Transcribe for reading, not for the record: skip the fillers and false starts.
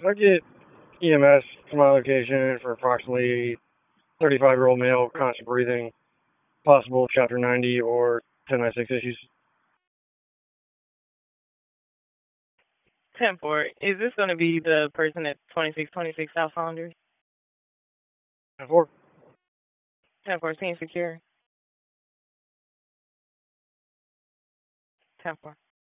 Can I get EMS to my location for approximately 35-year-old male, constant breathing, possible Chapter 90 or 1096 issues? 10-4. Is this going to be the person at 2626 South Saunders? 10-4. 10-4, scene secure. 10-4.